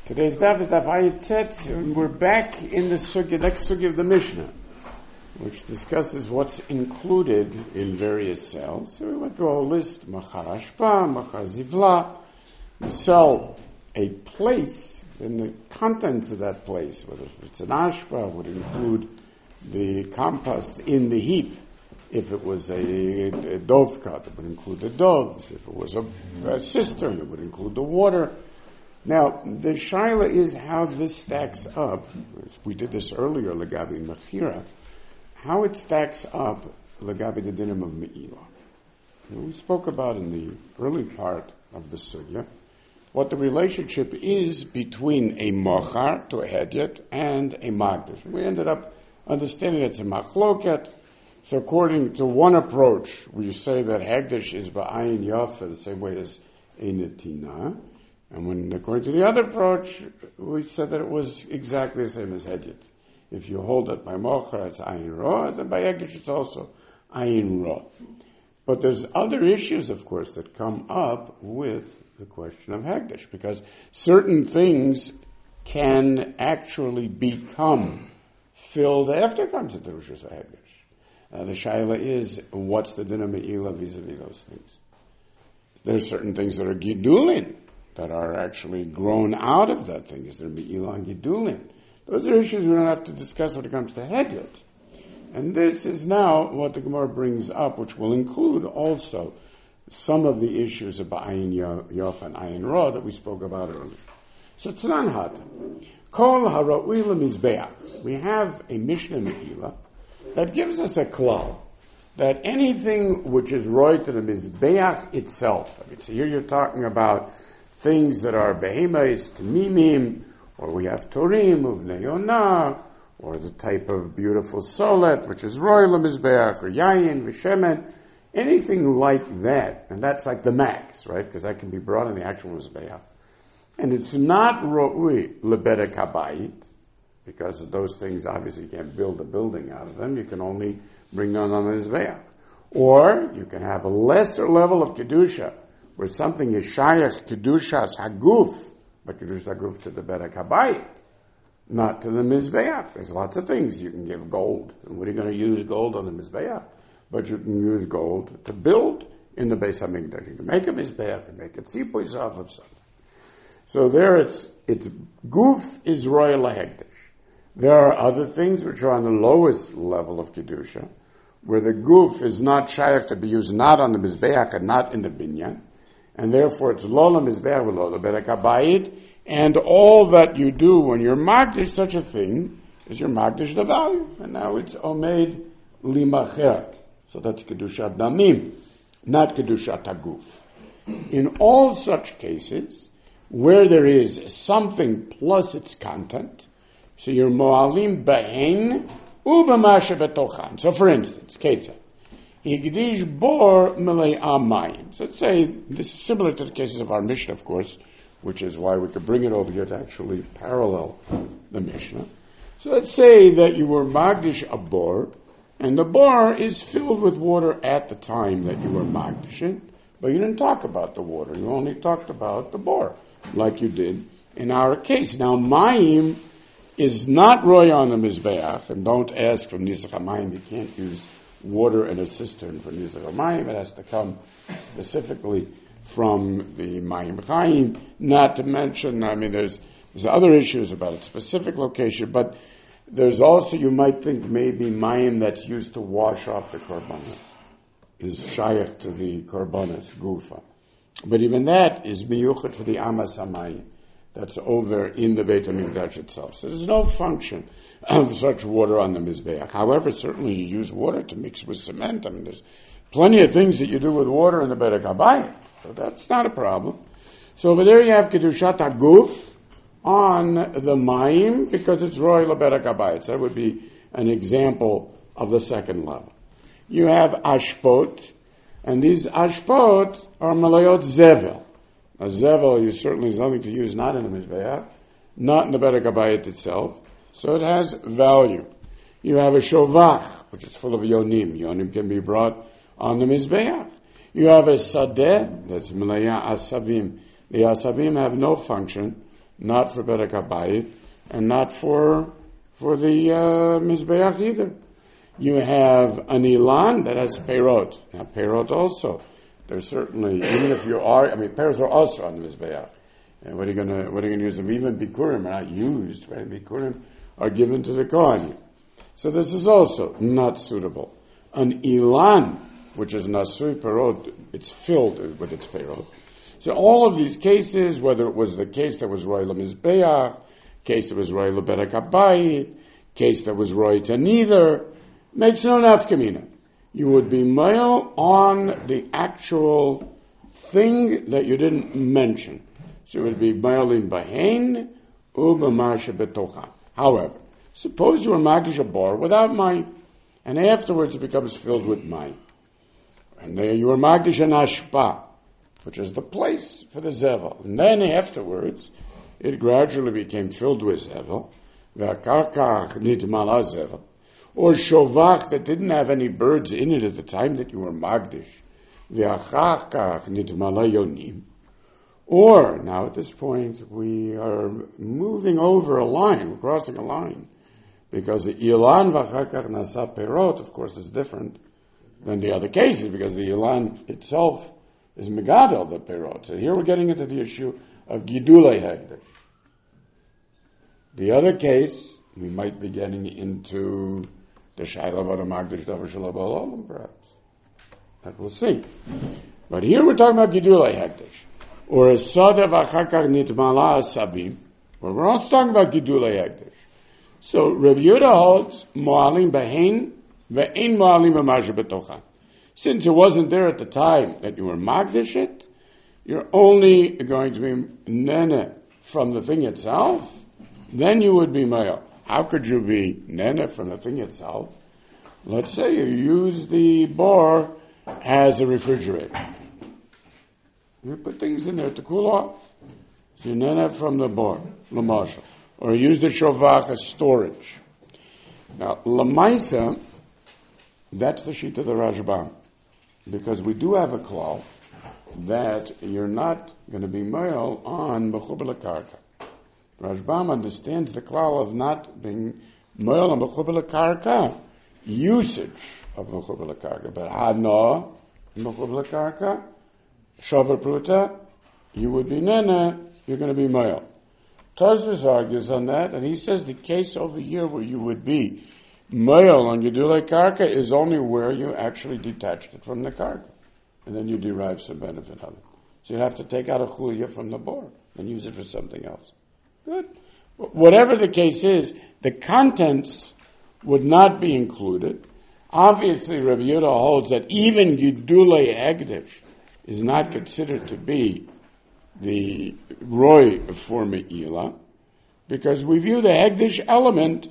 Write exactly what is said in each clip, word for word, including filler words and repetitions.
Today's daf is daf Ayitet, and we're back in the sugya, next sugya of the Mishnah, which discusses what's included in various sales. So we went through a whole list: machar ashpa, machar zivla. You sell a place, then the contents of that place, whether it's an ashpa, would include the compost in the heap. If it was a, a dove cut, it would include the doves. If it was a, a cistern, it would include the water. Now, the shaila is how this stacks up. We did this earlier, legabi mechira, how it stacks up legabi the dinim of me'ilah. We spoke about in the early part of the sugya what the relationship is between a mochar, to a hedyot, and a magdish. We ended up understanding it's a machloket. So according to one approach, we say that hegdish is ba'ayin yafa, the same way as a netina. And when, according to the other approach, we said that it was exactly the same as hedyot. If you hold it by mochar, it's ayin ra, and by hegdish, it's also ayin ra. But there's other issues, of course, that come up with the question of hegdish, because certain things can actually become filled after it comes into Rishus HaHegdish. Uh, the shaila is, what's the din of me'ilah vis-a-vis those things? There's certain things that are gidulin, that are actually grown out of that thing. Is there me'ilah and gidulin? Those are issues we don't have to discuss when it comes to hedyot. And this is now what the Gemara brings up, which will include also some of the issues about ayin yof and ayin ra that we spoke about earlier. So tznan hata. Kol hara'ui lemizbeach. We have a Mishnah me'ilah that gives us a klal, that anything which is roy to the mizbeach itself. I mean, so here you're talking about things that are behemoths, tamimim, or we have torim, uvnei yonah, or the type of beautiful solet, which is roy lemizbeach, or yayin, v'shemen, anything like that, and that's like the max, right? Because that can be brought in the actual mizbeach. And it's not ro'ui lebedek habayit, because of those things, obviously you can't build a building out of them. You can only bring them on the mizbeach. Or you can have a lesser level of kedusha, where something is shayach kedushas haguf, but kedushas haguf to the bedek habayit, not to the mizbeach. There's lots of things you can give gold. And what are you going to use gold on the mizbeach? But you can use gold to build in the Beis Hamikdash. You can make a mizbeach and make a tzipos off of something. So there it's, it's guf is royal hegdish. There are other things which are on the lowest level of kedusha, where the guf is not shayach to be used not on the mizbeach and not in the binyan, and therefore it's lo la mizbeach v'lo la bedek habayit, and all that you do when you're magdish such a thing is you're magdish the value, and now it's omed limacher. So that's kedusha damim, not kedusha taguf. In all such cases, where there is something plus its content, so you're mo'alim ba'en u'b'mashe betochan. So for instance, Ketzah, Higdish bor milei amayim. So let's say, this is similar to the cases of our Mishnah, of course, which is why we could bring it over here to actually parallel the Mishnah. So let's say that you were magdish a bor, and the bor is filled with water at the time that you were magdishing, but you didn't talk about the water. You only talked about the bor, like you did in our case. Now, mayim is not roy on the mizbeach, and don't ask from nizach hamayim. You can't use water in a cistern for nizach hamayim. It has to come specifically from the mayim chayim. Not to mention, I mean, there's there's other issues about its specific location, but there's also, you might think maybe mayim that's used to wash off the korbanos is shayach to the korbanos gufa, but even that is miyuchet for the amas hamayim that's over in the Beit HaMikdash itself. So there's no function of such water on the Mizbeach. However, certainly you use water to mix with cement. I mean, there's plenty of things that you do with water in the Beit HaKabayit. So that's not a problem. So over there you have Kedushat HaGuf on the Mayim, because it's Roy LeBeit HaKabayit. So that would be an example of the second level. You have Ashpot, and these Ashpot are Malayot Zevel. A zevel, you certainly has nothing to use, not in the mizbeach, not in the bedek habayit itself, so it has value. You have a shovach, which is full of yonim. Yonim can be brought on the mizbeach. You have a sadeh, that's milaya asavim. The asavim have no function. not for Bedek HaBayit, and not for for the uh, Mizbeach either. You have an Ilan that has Perot. Now, Perot also, there's certainly, even if you are, I mean, Perot are also on the Mizbeach. And what are you gonna, what are you gonna use them? Even Bikurim are not used, right? Bikurim are given to the Kohanim. So this is also not suitable. An Ilan, which is Nasui Perot, it's filled with its Perot. So all of these cases, whether it was the case that was Roy LaMizbeach, case that was Roy LaBedek HaBayit, case that was Roy to neither, makes no nafkamina. You would be male on the actual thing that you didn't mention. So it would be male in Bahain, Ubamarsha Betocha. However, suppose you were Magish a bar without mine, and afterwards it becomes filled with mine. And then you were Magish an Ashpa, which is the place for the Zevel. And then afterwards, it gradually became filled with Zevel, V'akarkach nitmala Zevel, or Shovach that didn't have any birds in it at the time that you were Magdish, V'acharkach nitmala Yonim. Or, now at this point, we are moving over a line, we're crossing a line, because the Ilan V'acharkach Nasa Perot, of course, is different than the other cases, because the Ilan itself is Megadol, the Perot. So here we're getting into the issue of Gidulei Hegdesh. The other case, we might be getting into the Shaila Vada Magdish Davar Shalom Olam, perhaps. That we'll see. But here we're talking about Gidulei Hegdesh. Or a Sada V'achakar Nitmala Asabim, where we're also talking about Gidulei Hegdesh. So Rabbi Yehuda holds Mo'alim Behain Ve'ein Mo'alim B'Masha B'tocha. Since it wasn't there at the time that you were Magdish it, you're only going to be Nene from the thing itself, then you would be male. How could you be Nene from the thing itself? Let's say you use the bar as a refrigerator. You put things in there to cool off. So you Nene from the bar, L'mashal. Or you use the Shovach as storage. Now, L'maisa, that's the sheet of the Rashbam. Because we do have a klal that you're not going to be male on Mechubar L'Karka. Rashbam understands the klal of not being male on Mechubar L'Karka, usage of Mechubar L'Karka. But Hana, Mechubar L'Karka, Shavar Pruta, you would be Nene, you're going to be male. Tosfos argues on that, and he says the case over here where you would be male on Gidulei Karka is only where you actually detached it from the Karka. And then you derive some benefit of it. So you have to take out a chulya from the board and use it for something else. Good. Whatever the case is, the contents would not be included. Obviously, Rabbi Yehuda holds that even Gidulei Hegdesh is not considered to be the Roy for Me'ila, because we view the Hegdesh element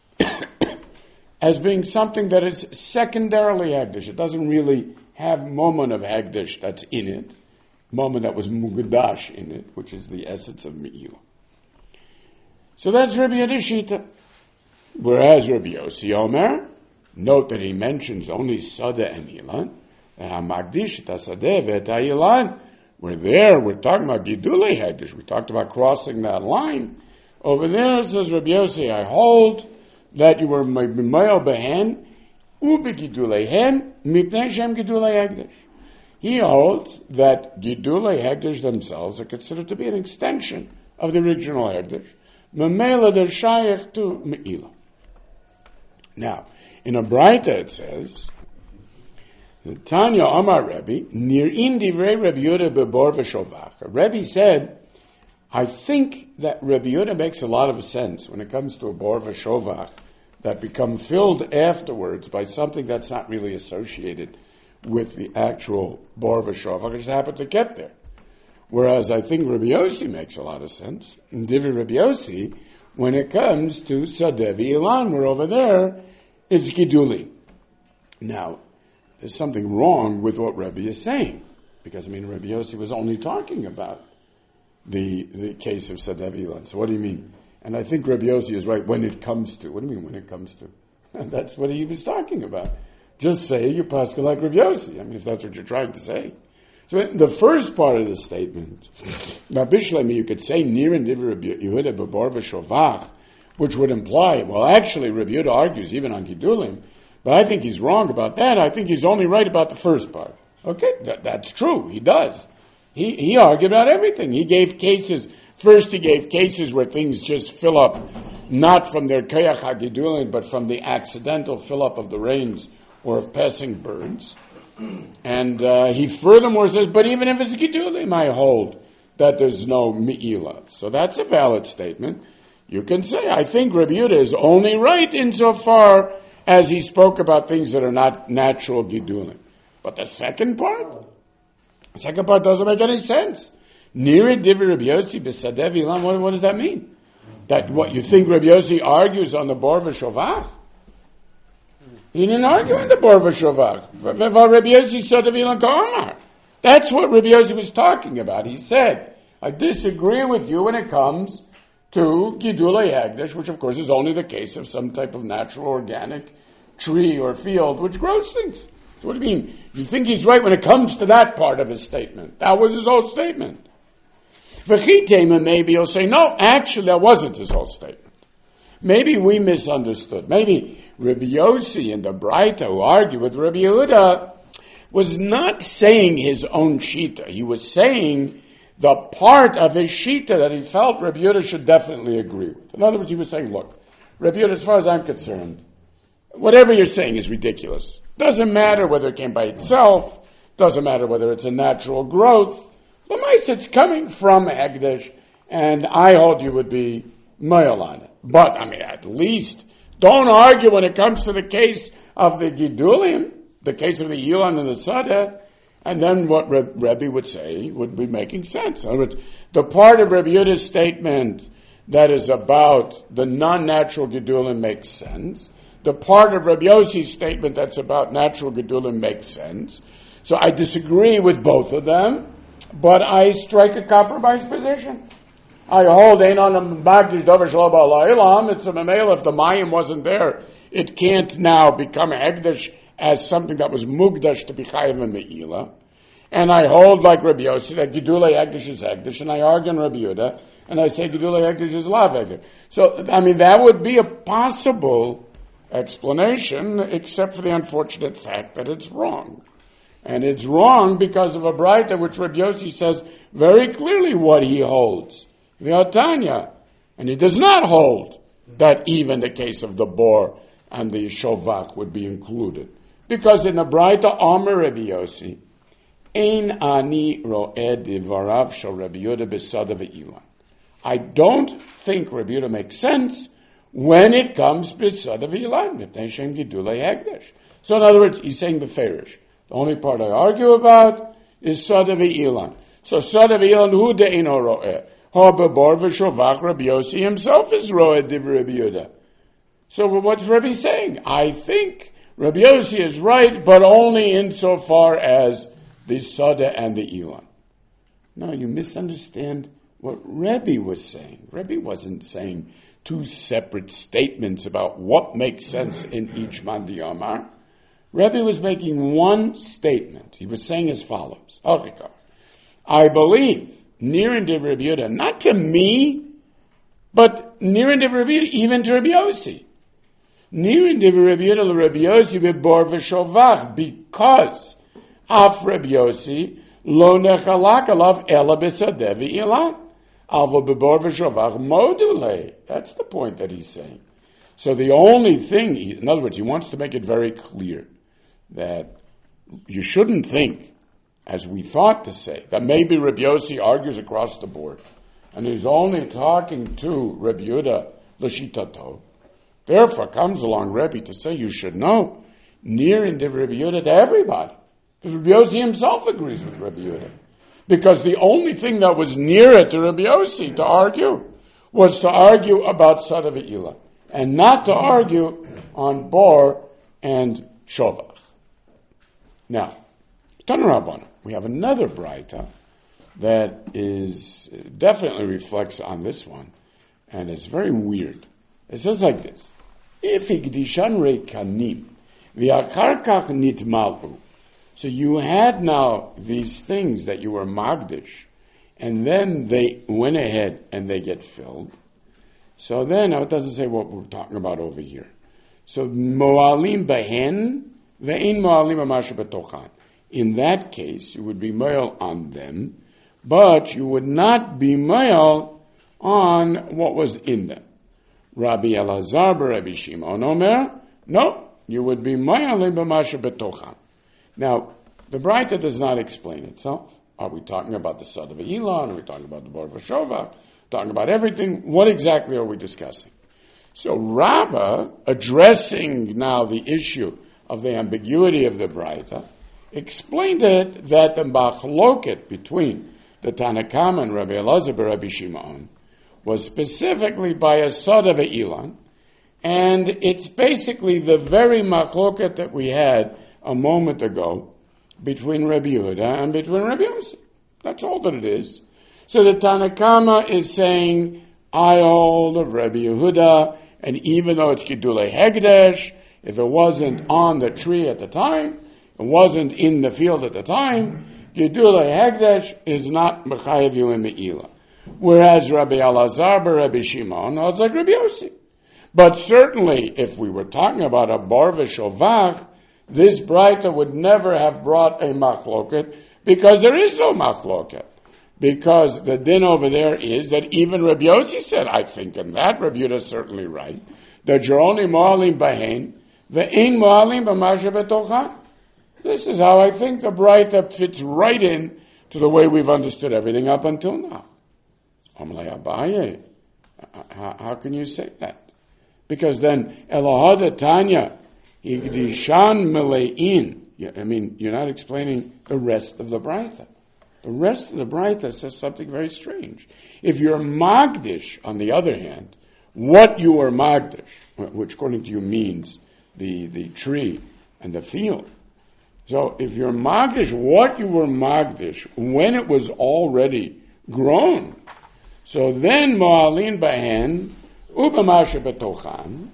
as being something that is secondarily Hegdesh. It doesn't really have moment of Hegdesh that's in it, moment that was Mugdash in it, which is the essence of Me'ila. So that's Rabbi Yedishita. Whereas Rabbi Yossi Omer, note that he mentions only Sada and Ilan, and HaMagdish, Tasadeh, V'eta Ilan. We're there, we're talking about Gidulei Hegdesh. We talked about crossing that line. Over there it says, Rabbi Yossi, I hold that you were Ma'il Behen, Ubi Gidulei Hen, Mipnei Shem Gidulei Hegdesh. He holds that Gidulei Hegdesh themselves are considered to be an extension of the original Hegdesh. Memela der Shayach to Me'ila. Now, in a Braita it says, Tanya Amar Rebbe, Nir'im Divrei Rebbe Yehuda Bebor V'Shovach. Rebbe said, I think that Rebbe Yehuda makes a lot of sense when it comes to a Bor V'Shovach that become filled afterwards by something that's not really associated with the actual Bor V'Shovach. It just happened to get there. Whereas I think Rabbi Yossi makes a lot of sense. In Divrei Rabbi Yossi, when it comes to Sadeh V'ilan, we're over there, it's Giduli. Now, there's something wrong with what Rebbe is saying. Because, I mean, Rabbi Yossi was only talking about the the case of Sadeh V'ilan. So what do you mean? And I think Rabbi Yossi is right, when it comes to. What do you mean, when it comes to? And that's what he was talking about. Just say you're Pascha like Rabbi Yossi. I mean, if that's what you're trying to say. So the first part of the statement, Bishlemi, you could say Nirin Divrei Rabbi Yehuda B'Bar V'Shovach, which would imply, well, actually, Rabbi Yehuda argues even on Gidulim, but I think he's wrong about that. I think he's only right about the first part. Okay, that, that's true. He does. He he argued about everything. He gave cases. First, he gave cases where things just fill up, not from their Koyach HaGidulim, but from the accidental fill-up of the rains or of passing birds. And uh, he furthermore says, but even if it's Gidulim, I hold that there's no Me'ilah. So that's a valid statement. You can say, I think Rabbi Yehuda is only right insofar as he spoke about things that are not natural Gidulim. But the second part, the second part doesn't make any sense. Nira Divrei Rabbi Yossi b'Sadeh V'ilan, what, what does that mean? That what you think Rabbi Yossi argues on the Bar V'Shovach? He didn't argue on the Bar V'Shovach. Rabbi Yossi Sadeh V'ilan Ka'amar. That's what Rabbi Yossi was talking about. He said, I disagree with you when it comes to Gidulei Hagdash, which of course is only the case of some type of natural organic tree or field which grows things. So what do you mean? You think he's right when it comes to that part of his statement? That was his whole statement. V'chitema, maybe he'll say, no, actually that wasn't his whole statement. Maybe we misunderstood. Maybe Rabbi Yossi and the Braita who argue with Rabbi Yehuda was not saying his own shita. He was saying the part of his shita that he felt Rabbi Yehuda should definitely agree with. In other words, he was saying, look, Rabbi Yehuda, as far as I'm concerned, whatever you're saying is ridiculous. Doesn't matter whether it came by itself, doesn't matter whether it's a natural growth. L'mais, it's coming from Hagdash, and I hold you would be male on it. But, I mean, at least, don't argue when it comes to the case of the Gidulim, the case of the Yilan and the Sadeh, and then what Re- Rebbe would say would be making sense. In other words, the part of Rebbe Yehuda's statement that is about the non-natural Gidulim makes sense. The part of Rabbi Yossi's statement that's about natural Gedulim makes sense. So I disagree with both of them, but I strike a compromise position. I hold Ein on a Magdish Davar Shelo Ba'La'ilam. It's a Mamela. If the Mayim wasn't there, it can't now become Hagdash as something that was Mugdash to be Chayiv and Me'ilah. And I hold like Rabbi Yossi that Gedulei Hagdash is Hagdash, and I argue on Rabbi Yehuda, and I say Gedulei Hagdash is Lav Hagdash. So, I mean, that would be a possible explanation, except for the unfortunate fact that it's wrong. And it's wrong because of a Braita which Rabbi Yossi says very clearly what he holds. V'atanya. And he does not hold that even the case of the boar and the shovach would be included. Because in the Braita Omer Rabbi Yossi, Ein ani ro'ed divarav shel Rabbi Yehuda b'Sadeh v'Ilan. I don't think Rabbi Yehuda makes sense when it comes to Sadeh v'Ilan, Mipnei Shem Gidulei Hagdash. So in other words, he's saying beferish. The only part I argue about is Sadeh v'Ilan. So Sadeh v'Ilan hu de'ino ro'eh. Ha bebar v'shovach Rabbi Yossi himself is ro'eh divrei Rabbi Yehuda. So what's Rabbi saying? I think Rabbi Yossi is right, but only insofar as the Sadeh and the Ilan. No, you misunderstand what Rebbe was saying. Rebbe wasn't saying two separate statements about what makes sense in each Mandi Omar. Rebbe was making one statement. He was saying as follows. I believe, near and to Rabbi Yehuda, not to me, but near and to Rabbi Yehuda, even to Rabbi Yossi. Near and to Rabbi Yehuda, Rabbi Yossi b'bor v'shovach, because af Rabbi Yossi lo nechalak alav ela b'sadeh v'ilan. Alva b'bor v'shovach module. That's the point that he's saying. So the only thing, in other words, he wants to make it very clear that you shouldn't think, as we thought to say, that maybe Rabbi Yossi argues across the board, and he's only talking to Rabbi Yehuda l'shitato. Therefore comes along Rebbe to say you should know, near in the Rabbi Yehuda to everybody. Because Rabbi Yossi himself agrees with Rabbi Yehuda. Because the only thing that was nearer to Rabbi Yossi to argue was to argue about Sadeh v'Ilan, and not to argue on Bor and Shovach. Now, Tana Rabbana, we have another Braita that is definitely reflects on this one, and it's very weird. It says like this: If higdishan reikanim v'akar kach nitmalu, So you had now these things that you were magdish, and then they went ahead and they get filled. So then, now it doesn't say what we're talking about over here. So moalim behen ve'in moalim amasha betochan. In that case, you would be moel on them, but you would not be moel on what was in them. Rabbi Elazar b'Rabbi Shimon Omer, no, you would be moalim b'masha betochan. Now, the Braita does not explain itself. Are we talking about the Sod of Elon? Are we talking about the Bar Vashovach? Talking about everything? What exactly are we discussing? So Rabbah, addressing now the issue of the ambiguity of the Braita, explained it that the machloket between the Tanakama and Rabbi Elazar and Rabbi Shimon was specifically by a Sod of Elon, and it's basically the very machloket that we had a moment ago between Rabbi Yehuda and between Rabbi Yossi. That's all that it is. So the Tanakama is saying, I hold of Rabbi Yehuda, and even though it's Gidulei Hegdesh, if it wasn't on the tree at the time, it wasn't in the field at the time, Gidulei Hegdesh is not Mechayev you in Me'ila. Whereas Rabbi Elazar Rabbi Shimon holds like Rabbi Yossi. But certainly, if we were talking about a bar v'shovach, this Braita would never have brought a machloket, because there is no machloket. Because the din over there is that even Rabbi Yossi said, I think in that, Rabbi Yehuda is certainly right, that you're only mo'alim bahen, ve'in mo'alim b'masha betochan. This is how I think the Braita fits right in to the way we've understood everything up until now. Amalei Abaye, how can you say that? Because then, Elohada Tanya, Igdishan Mele'in, I mean, you're not explaining the rest of the Braita. The rest of the Braita says something very strange. If you're Magdish, on the other hand, what you are Magdish, which according to you means the, the tree and the field. So if you're Magdish, what you were Magdish, when it was already grown, so then Mo'alin Bahen, Ubamasha Betochan,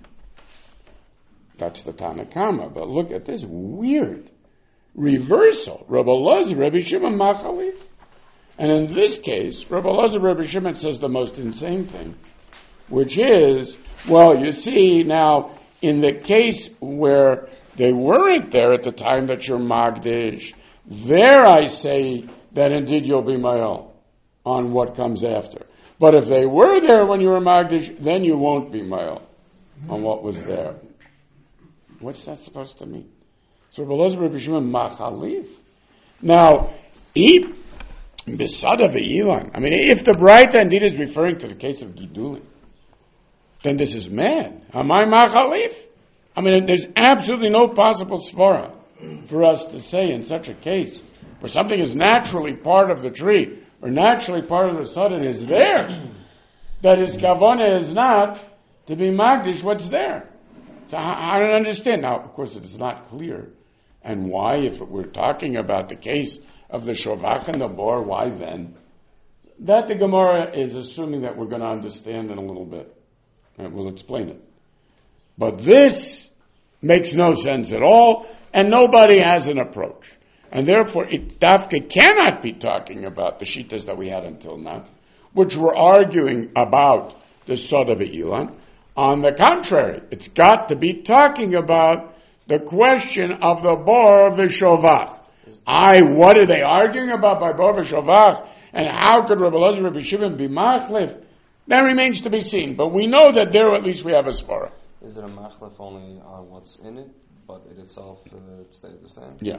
that's the Tanakama. But look at this weird reversal. Rabbi Elazar, Rabbi Shimon Machalif. And in this case, Rabbi Elazar, Rabbi Shimon says the most insane thing, which is, well, you see now, in the case where they weren't there at the time that you're Magdish, there I say that indeed you'll be Mayol on what comes after. But if they were there when you were Magdish, then you won't be Mayol on what was there. What's that supposed to mean? So Rabbi Elazar, Rabbi Shimon Machalif. Now, if Besada ve'ilan, I mean, if the Braita indeed is referring to the case of Gidulin, then this is mad. Am I Machalif? I mean, there's absolutely no possible svara for us to say in such a case, where something is naturally part of the tree, or naturally part of the sudden is there, that his kavana is not to be magdish what's there. So I, I don't understand. Now, of course, it is not clear. And why, if we're talking about the case of the shovach and the bor, why then? That the Gemara is assuming that we're going to understand in a little bit. And we'll explain it. But this makes no sense at all, and nobody has an approach. And therefore, it dafka cannot be talking about the shittas that we had until now, which were arguing about the Sod of Elon. On the contrary, it's got to be talking about the question of the Bor v'Shovach. I, what are they arguing about by Bor v'Shovach? And how could Rabbi Elazar, Rabbi Shimon be machlif? That remains to be seen. But we know that there at least we have a svara. Is it a machlif only on what's in it, but it itself uh, it stays the same? Yeah.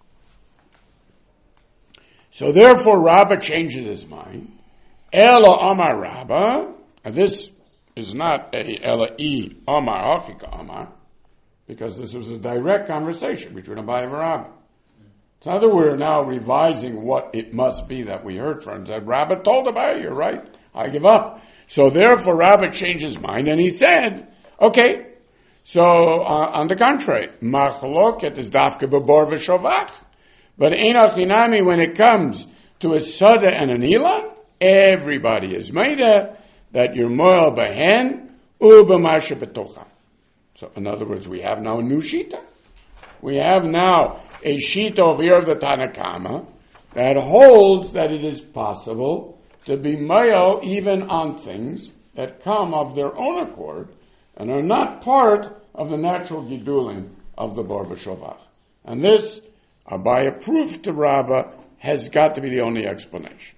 So therefore, Rabbah changes his mind. Ela Amar Rabbah, and this is not a Ela I Amar Hachika Amar, because this was a direct conversation between Abaye and Rabbah. It's not that we're now revising what it must be that we heard from. That Rabbah told Abaye, you're right, I give up. So therefore, Rabbah changed his mind, and he said, okay, so uh, on the contrary, Machloket is dafke b'bor v'shovach. But Einach Hinami, when it comes to a Sada and an Elon, everybody is made that you're moel behen u'b'masha b'tocha. So in other words, we have now a new shita. We have now a sheet over here of the Tanakama that holds that it is possible to be mayal even on things that come of their own accord and are not part of the natural gidulim of the bar v'shovach. And this, uh, by a proof to Rabbah, has got to be the only explanation.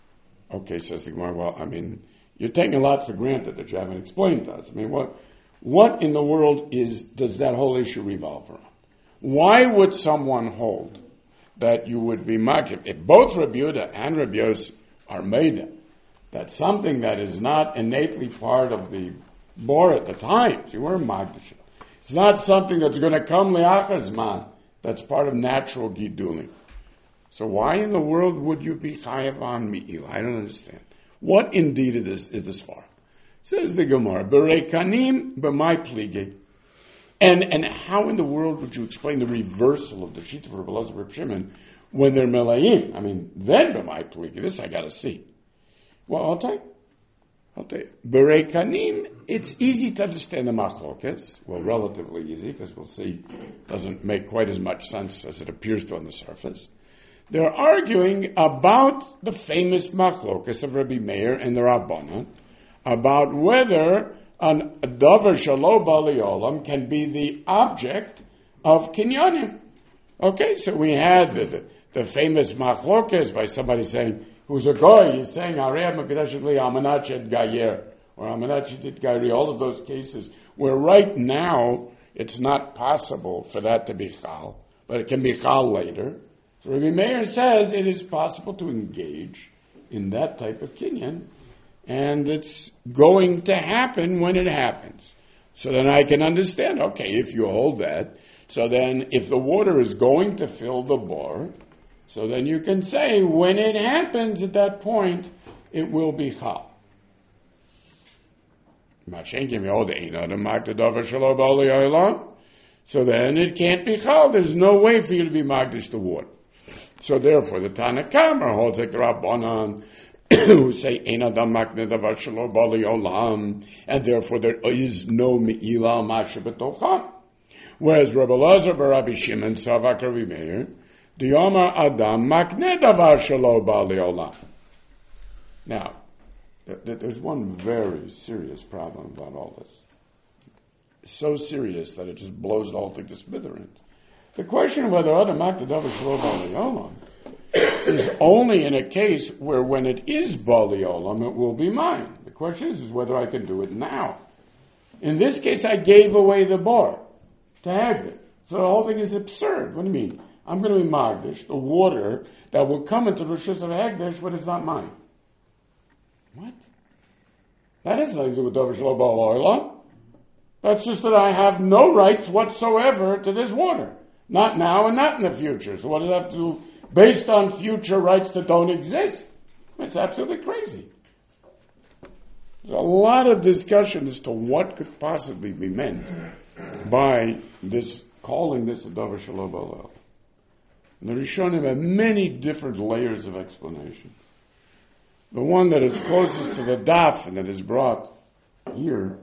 Okay, says the Gemara, well, I mean, you're taking a lot for granted that you haven't explained to us. I mean, what what in the world is does that whole issue revolve around? Why would someone hold that you would be makif? If both Rabbi Yehuda and Rabbi Yosef are made, that something that is not innately part of the bor at the time, so you weren't magdish. It's not something that's going to come li'achar zman, that's part of natural gidulim. So why in the world would you be chayav on mi'ila? I don't understand. What indeed is this, is this for? Says the Gemara, Berekanim b'mai pligi. And and how in the world would you explain the reversal of the sheet of Rabbi Elazar Reb Shimon when they're melayim? I mean, then b'mai pligi. This I got to see. Well, I'll tell you. I'll tell you. Berekanim, it's easy to understand the machlokes. Well, relatively easy, because we'll see it doesn't make quite as much sense as it appears to on the surface. They're arguing about the famous machlokes of Rabbi Meir and the Rabbanan about whether an davar shelo bali olam can be the object of kinyanim. Okay, so we had the, the, the famous machlokes by somebody saying, who's a goy, he's saying, Areh Makadeshet li Amanachet Gayer, or Amanachet Gayri, all of those cases, where right now it's not possible for that to be chal, but it can be chal later. So Rabbi Meir says it is possible to engage in that type of kinyan, and it's going to happen when it happens. So then I can understand, okay, if you hold that, so then if the water is going to fill the bor, so then you can say when it happens at that point, it will be chal. So then it can't be chal. There's no way for you to be magdish the water. So therefore, the Tanakama holds like the Rabbanan who say Ein Adam Makne Davar Shelo Bali Olam, and therefore there is no Me'ila Masha B'tocha. Whereas Rabbi Elazar bar Rabbi Shimon Savak Rabbi Meir, Diyama Adam Makne Davar Shelo Bali Olam. Now, there's one very serious problem about all this. It's so serious that it just blows the whole thing to smithereens. The question of whether Adam Makne Davar Shelo Bali Olam is only in a case where when it is Bali Olam, it will be mine. The question is, is whether I can do it now. In this case, I gave away the bar to Hagdish. So the whole thing is absurd. What do you mean? I'm going to be Magdish, the water that will come into the Rishus of Hagdish, but it's not mine. What? That has nothing to do with Davar Shelo Bali Olam. That's just that I have no rights whatsoever to this water. Not now and not in the future. So what does that have to do based on future rights that don't exist? It's absolutely crazy. There's a lot of discussion as to what could possibly be meant by this, calling this a Davar Shelo Bali Olam. And the Rishonim have many different layers of explanation. The one that is closest to the daf and that is brought here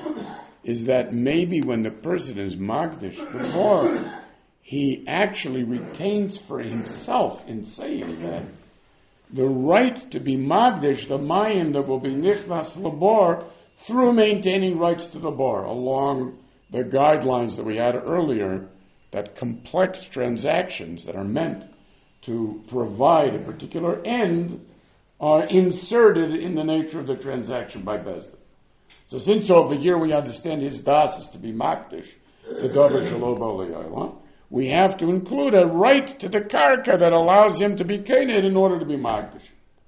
is that maybe when the person is magdish the bar, he actually retains for himself in saying that the right to be magdish, the mayim that will be nichnas labor, through maintaining rights to the bar, along the guidelines that we had earlier, that complex transactions that are meant to provide a particular end are inserted in the nature of the transaction by Bezdin. So since over here we understand his das is to be magdish, the Davar Shelo Bali Olam, we have to include a right to the karka that allows him to be kained in order to be magdish.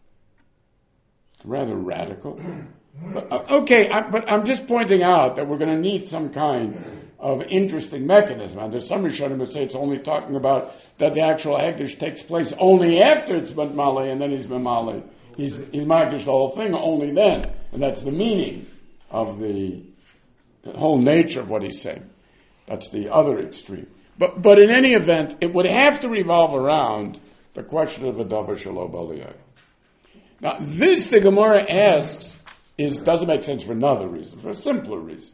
Rather radical. But, okay, I, but I'm just pointing out that we're going to need some kind of interesting mechanism. And there's some Rishonim who say it's only talking about that the actual hagdish takes place only after it's bent male and then he's been male. He's, he's magdish the whole thing only then. And that's the meaning of the, the whole nature of what he's saying. That's the other extreme. But but in any event, it would have to revolve around the question of a Davar Shelo Bali Olam. Now, this the Gemara asks is doesn't make sense for another reason, for a simpler reason.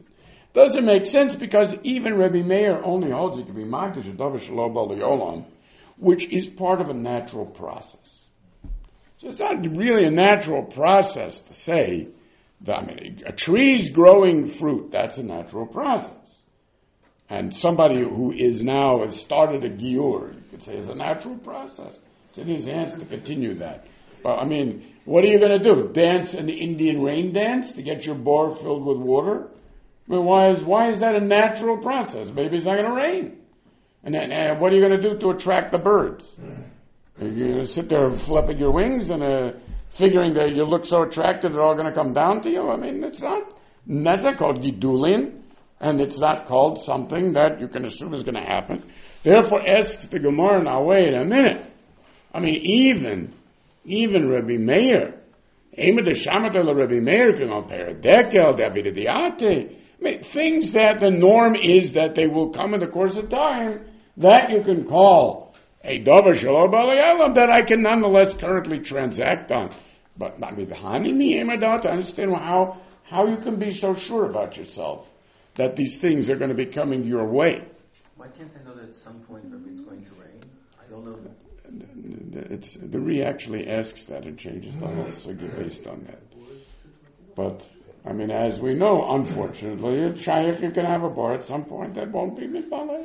Doesn't make sense because even Rebbe Meir only holds it to be Magdish Adavar Shelo Bali Olam, which is part of a natural process. So it's not really a natural process to say that, I mean, a tree's growing fruit, that's a natural process. And somebody who is now, has started a giur, you could say is a natural process. It's in his hands to continue that. But I mean, what are you going to do? Dance an Indian rain dance to get your bore filled with water? I mean, why is, why is that a natural process? Maybe it's not going to rain. And then, and what are you going to do to attract the birds? Are you going to sit there and flapping your wings and uh, figuring that you look so attractive they're all going to come down to you? I mean, it's not, that's not called gidulin, and it's not called something that you can assume is going to happen. Therefore, asks the Gemara, now wait a minute. I mean, even, even Rabbi Meir, Ema de Shamatah Rabbi Meir, Dekel, David Diate, I mean, things that the norm is that they will come in the course of time, that you can call a Davar Shelo Bali Olam, that I can nonetheless currently transact on. But I mean, to understand how, how you can be so sure about yourself that these things are going to be coming your way. Why can't I know that at some point it's going to rain? I don't know. It's, the Re actually asks that and changes the whole sugya based on that. But, I mean, as we know, unfortunately, a shaykh, you can have a bar at some point that won't be mitbalei.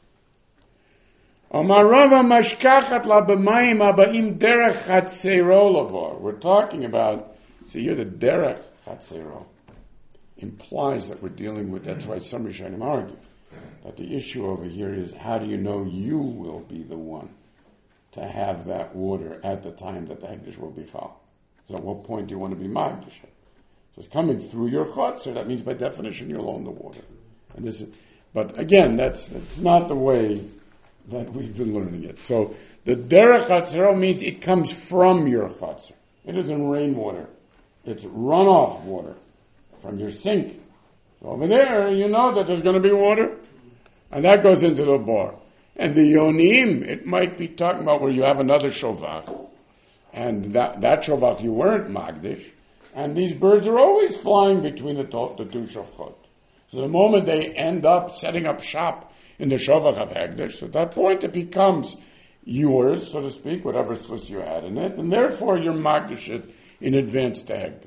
We're talking about, see here the derech chatzero implies that we're dealing with, that's why some Rishonim argue, that the issue over here is how do you know you will be the one to have that water at the time that the Hekdesh will be chal? So at what point do you want to be Magdish? So it's coming through your chotzer, that means by definition you'll own the water. And this is, but again, that's, that's not the way that we've been learning it. So the derech chatzero means it comes from your chotzer. It isn't rainwater. It's runoff water from your sink. So over there, you know that there's going to be water. And that goes into the bar. And the yonim, it might be talking about where you have another shovach. And that, that shovach you weren't magdish. And these birds are always flying between the, to, the two shovchot. So the moment they end up setting up shop in the shovach of Hekdesh, at that point it becomes yours, so to speak, whatever schus you had in it. And therefore you're magdish it in advance to Hekdesh.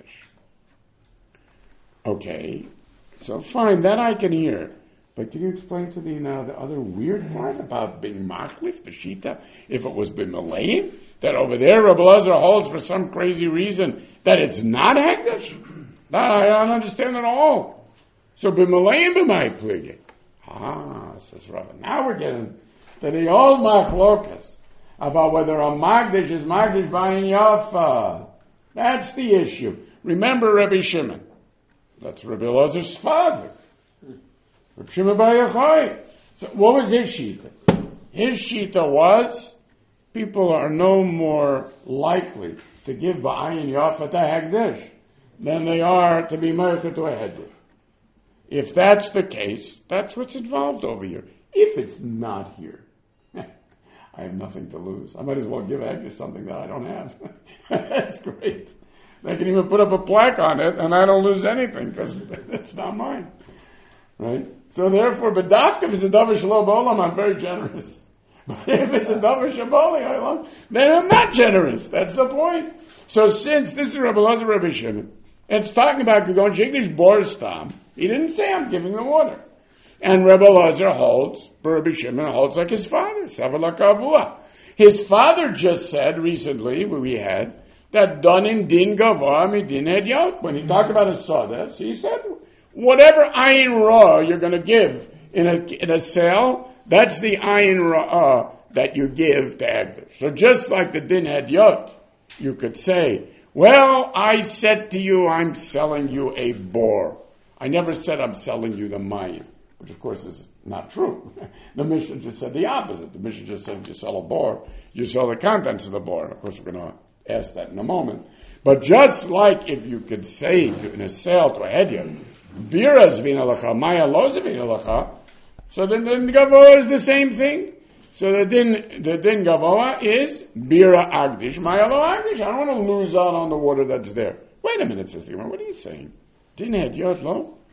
Okay, so fine, that I can hear. But can you explain to me now the other weird part about being machlif, the shita, if it was b'maleim, that over there Rabbi Lazar holds for some crazy reason that it's not Hekdesh? That I don't understand at all. So b'maleim b'may pligim. Ah, says Rabbi. Now we're getting to the old machlokas about whether a magdish is magdish b'ayin yafa. That's the issue. Remember Rabbi Shimon. That's Rabbi Elazar's father. Rabbi Shimon bar Yochai. So what was his shita? His shita was people are no more likely to give ba'ayin yafa to Hekdesh than they are to be meicher to a Hekdesh. If that's the case, that's what's involved over here. If it's not here, I have nothing to lose. I might as well give Hekdesh something that I don't have. That's great. They can even put up a plaque on it, and I don't lose anything because it's not mine, right? So therefore, but dafka, if it's a davar shelo b'olam, I'm very generous. But if it's a davar shelo b'ali olam, then I'm not generous. That's the point. So since this is Rabbi Lazar, Rabbi Shimon, and it's talking about going shigdish borstam, he didn't say I'm giving the water. And Rabbi Lazar holds, Rabbi Shimon holds like his father, savala kavua. His father just said recently, we had, that done in din gava midin hedyot. When he talked about a soda, so he said, whatever ayin ra you're going to give in a in a sale, that's the ayin ra that you give to Hekdesh. So just like the din hedyot, you could say, well, I said to you, I'm selling you a bor. I never said I'm selling you the mayim, which of course is not true. The Mishnah just said the opposite. The Mishnah just said if you sell a bor, you sell the contents of the bor. Of course, we're going to ask that in a moment. But just like if you could say to, in a sale to a hedya, bira zvina lacha, maya lo zvina lacha, so then the gavoa is the same thing. So the din, the din gavoa is bira agdish, maya lo agdish. I don't want to lose out on the water that's there. Wait a minute, says the Gemara, what are you saying? Din hedyot lo?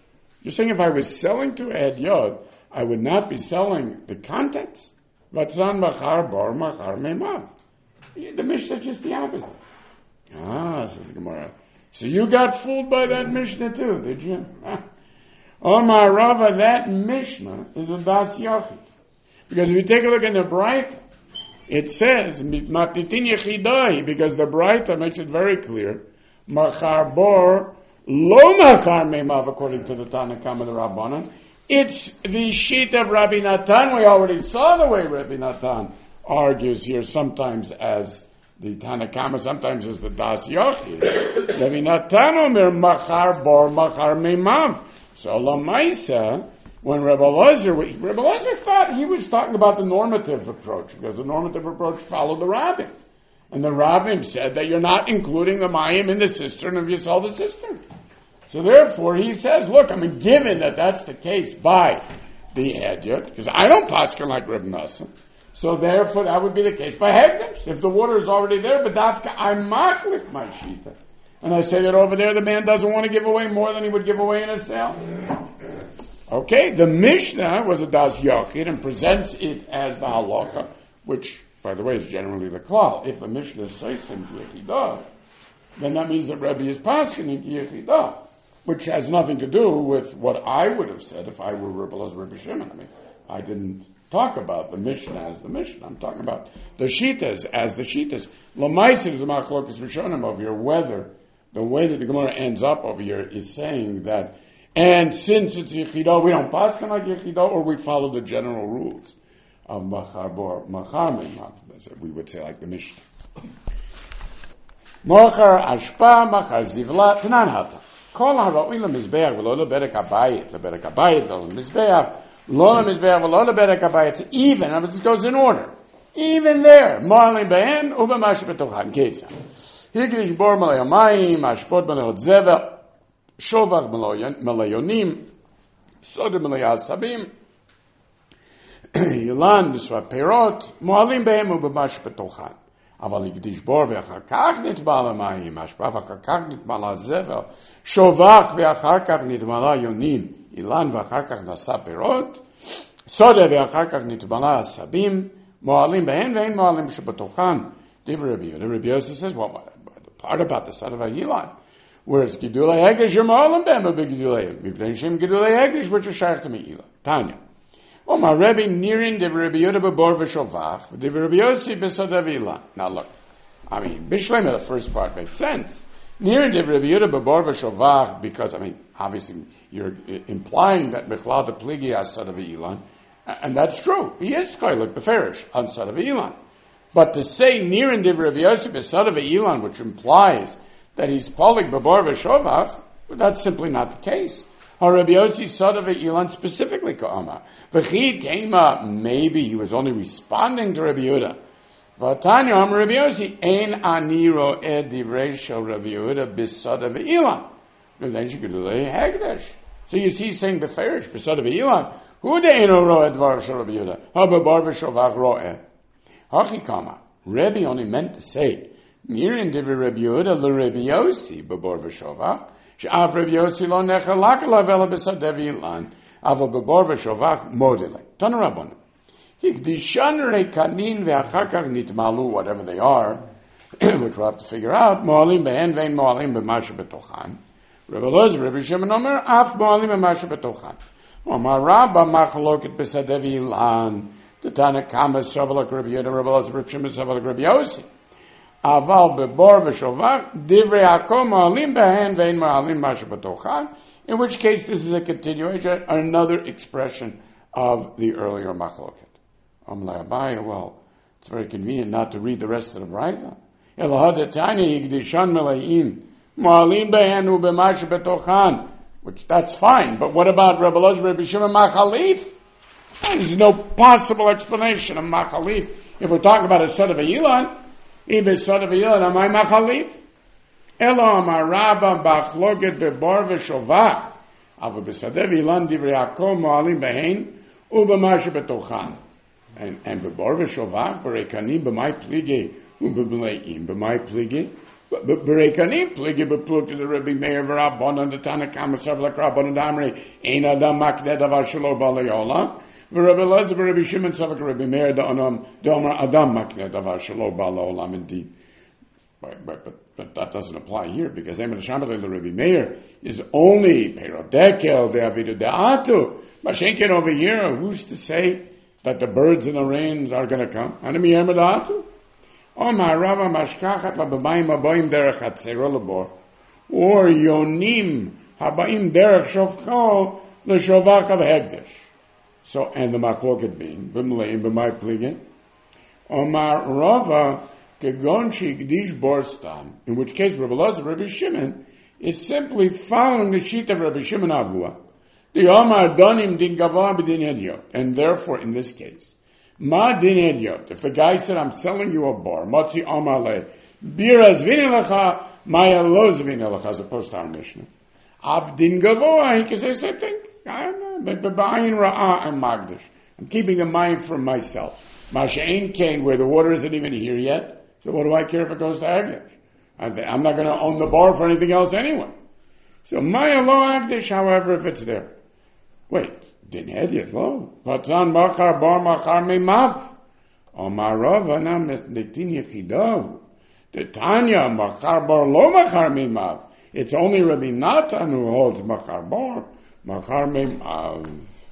You're saying if I was selling to a Hedyot, I would not be selling the contents? Vatzan machar bar machar meimav. The Mishnah is just the opposite. Ah, says the Gemara. So you got fooled by that Mishnah too, did you? Omar Rava, that Mishnah is a Das Yachid. Because if you take a look in the Braita, it says, Matitin Yechidai, because the Braita makes it very clear, Machar Bor, Lo Machar Meimav, according to the Tanakh of the Rabbanan. It's the sheet of Rabbi Natan. We already saw the way Rabbi Natan argues here, sometimes as the Tanakh, sometimes as the Das Yachid. Rabbi Natan Omer Machar Bor, Machar Meimav. So Lamaisa, when Rebbe Elazar, Rebbe Elazar thought he was talking about the normative approach, because the normative approach followed the Rabbim. And the Rabbim said that you're not including the Mayim in the cistern if you sell the cistern. So therefore he says, look, I mean, given that that's the case by the Hedyot, because I don't paskin like Rebbe Nassim, so therefore that would be the case by Hekdesh. If the water is already there, but Dafka, I maklif my shita. And I say that over there the man doesn't want to give away more than he would give away in a sale. Okay, the Mishnah was a Das Yachid and presents it as the halacha, which, by the way, is generally the klal. If a Mishnah says in Yechidah, then that means that Rebbe is paskin in Yechidah, which has nothing to do with what I would have said if I were Rebbe Elazar Rebbe Shimon. I mean, I didn't talk about the Mishnah as the Mishnah. I'm talking about the Shitas as the Shitas. L'maisir is a machlokas rishonim over here, whether the way that the Gemara ends up over here is saying that, and since it's Yechidah, we don't paskin like Yechidah, or we follow the general rules of Machar Bor, Machar Meimav, we would say like the Mishnah. Machar Ashpa, Machar Zivla, Tanan Hata. Kol ha'ra'ui le'mizbeach v'lo le'berek habayit, le'berek habayit, lo le'mizbeach, lo le'mizbeach v'lo le'berek habayit. It's even, and it goes in order. Even there. Mo'alim be'en, u'b'mash b'tochan. Ketzah. Higrish bor malay hamayim, ashpot malay hot zevel, shovach malay yonim, soda malay asabim, yilan misvat perot, mo'alim be'en u'b'mash b'tochan. אבל הקדיש בור ואחר כך נטבע למים, השפעה ואחר כך נטבע לזבל, שובח ואחר כך נטבע ליונים, אילן ואחר כך נשא פירות, סודה ואחר כך נטבע לעשבים, מועלים בהן ואין מועלים שבתוכן. דברי רבי יהודה, רבי יוסף says, well, the part about the son of Ayilan, where it's Gidulei Hegdish, you're ma'olim behem b'Gidulei, mipnei shem Gidulei Hegdish, which are shaykh to Me'ilah. Tanya. Oh, my Rebbe, nearing the Rebbe Yehuda b'bor v'shovach, the Rebbe Yossi b'sod Avilah. Now look, I mean, Bishlema, the first part makes sense. Nearing the Rebbe Yehuda b'bor v'shovach, because, I mean, obviously, you're implying that Mechlal the Pligi has Sod Avilah, and that's true. He is Koilik Beferish on Sod Avilah. But to say nearing the Rebbe Yossi b'sod Avilah, which implies that he's Polik b'bor v'shovach, that's simply not the case. Rabbi Yossi Sod Avilah specifically Ka'amar. V'chi Kema, maybe he was only responding to Rabbi Yehuda. V'atanya Am Rabbi Yossi, Ein ani ro'eh divrei shel Rabbi Yehuda b'Sod Avilah. And then she could do the Hegdesh. So you see, he's saying Beferish b'Sod Avilah. Who de'eno ro'eh dvar shel Rabbi Yehuda? Ha b'bar v'shovach ro'eh. Hachi Kama. Rabbi only meant to say, Nirin divrei Rabbi Yehuda l'Rabbi Yossi b'bar v'shovach. She'af Rabbi Yossi lo nechel lakalav ela b'Sod Avilah. Ava b'bar v'shovach modele. Tana Rabbanan. Hikdishan rekanin ve'achar kach nitmalu, whatever they are, which we'll have to figure out. Mo'alim be'en ve'en mo'alim b'masha b'tochan. Rebbe Elazar, Rebbe Shimon Omer, af mo'alim b'masha b'tochan. Omar Rabba machloket b'Sod Avilah. The Tanakh Kama Savalak Rebbe Yehuda, Rebbe Elazar, Rebbe Shimon Savalak Rebbe Yossi. Aval b'bor v'shovach, divrei hakom mo'alim be'en ve'en mo'alim b'masha b'tochan. In which case, this is a continuation, another expression of the earlier machloket. Amlai Abaye, well, it's very convenient not to read the rest of the Braita. Elahadetani yigdishan melayim, mo'alim be'en u'b'masha b'tochan. Which, that's fine, but what about Rebbe Elazar, Rebbe Shimon machalif? There's no possible explanation of machalif. If we're talking about a Sod Avilah, if it's Sod Avilah, am I machalif? Elo amar Rabba b'achloket b'bor v'shovach, ava b'Sod Avilah divrei hakom mo'alim be'en u'b'masha b'tochan. And and b'bor v'shovach b'rekanim b'may pligi u'b'mleim b'may pligi Bereikanim, pligi bepluk to the Rebbe Meir v'Rabbanan, the Tanakam, Savlak Rabbanan Damri, ein adam makne davar shelo b'alei olam. V'Rebbe Lezer, Rebbe Shimon, Savlak Rebbe Meir, the Onam, the Omer Adam makne davar shelo b'alei olam, indeed. But, but, but, but that doesn't apply here, because Emer Shamalei, the Rebbe Meir, is only Perodekel, the Avidu De'atu. Mashenkin over here, who's to say that the birds and the rains are going to come? Anami Emer De'atu? Omar Rava Mashkachat Lababayim Abayim Derech Hatzerolabor, or Yonim Habayim Derech Shovchol L'Shovach of Hegdesh. So, and the Machloket being, B'mleim B'may Pligin, Omar Rava Kegon Shigdish Borstam, in which case Rabbi Elazar, Rabbi Shimon, is simply following the sheet of Rabbi Shimon Avua, the Omar Donim Din Gavah B'Din Hedyot, and therefore, in this case, Ma Din Hedyot, if the guy said, I'm selling you a bar, Motzi Omar Le, Bira Zvini Lecha, Maya Lo Zvini Lecha, as opposed to our Mishnah. Av Din Gavah, he can say the same thing. I don't know, but B'ayin Ra'ah and Magdish. I'm keeping a mind for myself. Masha'in Kain, where the water isn't even here yet. So what do I care if it goes to Agdish? I'm not going to own the bar for anything else anyway. So Maya Lo Agdish, however, if it's there. Wait, Din Hedyot Lo. Patan Machar Bar Machar Meimav. Omar Rava na Netin Yechidav. The Tanya Machar Bar Lo Machar Meimav. It's only Rabbi Natan who holds Machar Bar. Machar Meimav.